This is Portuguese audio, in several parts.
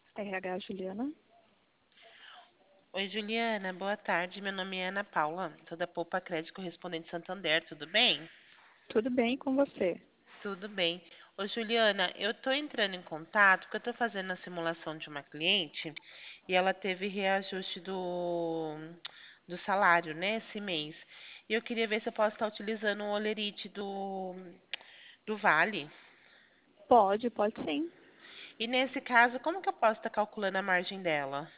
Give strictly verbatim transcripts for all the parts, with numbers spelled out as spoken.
R H Juliana. Oi, Juliana, boa tarde. Meu nome é Ana Paula, sou da Poupa Crédito Correspondente Santander, tudo bem? Tudo bem com você? Tudo bem. Ô, Juliana, eu tô entrando em contato porque eu tô fazendo a simulação de uma cliente e ela teve reajuste do, do salário, né, esse mês. E eu queria ver se eu posso estar utilizando o Olerite do, do Vale. Pode, pode sim. E nesse caso, como que eu posso estar calculando a margem dela?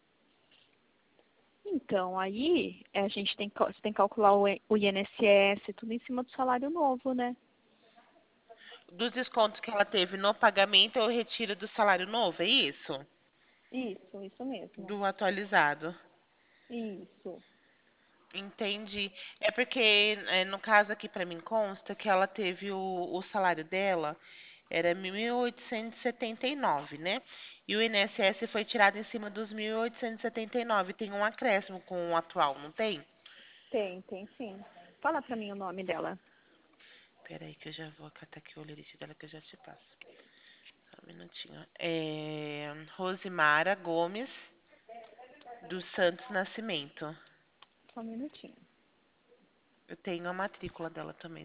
Então, aí eh, a gente tem, que cal- você tem que calcular o I- o I N S S, tudo em cima do salário novo, né? Dos descontos que ela teve no pagamento, eu retiro do salário novo, é isso? Isso, isso mesmo. Do atualizado. Isso. Entendi. É porque, é, no caso aqui para mim consta que ela teve o, o salário dela era mil oitocentos e setenta e nove, né? E o I N S S foi tirado em cima dos mil oitocentos e setenta e nove. Tem um acréscimo com o atual, não tem? Tem, tem sim. Fala pra mim o nome dela. Peraí que eu já vou catar aqui o lerite dela que eu já te passo. Só um minutinho. É Rosimara Gomes dos Santos Nascimento. Só um minutinho. Eu tenho a matrícula dela também.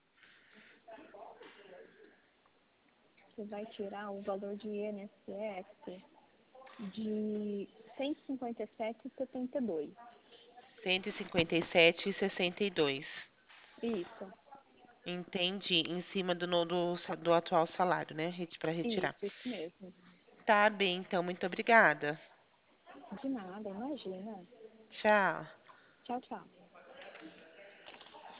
Você vai tirar o valor de I N S S de cento e cinquenta e sete vírgula setenta e dois. cento e cinquenta e sete e sessenta e dois. Isso, Entendi. Em cima do, no- do, sa- do atual salário, né? Para retirar. isso, isso mesmo. Tá bem, então. Muito obrigada. De nada, imagina. Tchau. Tchau, tchau.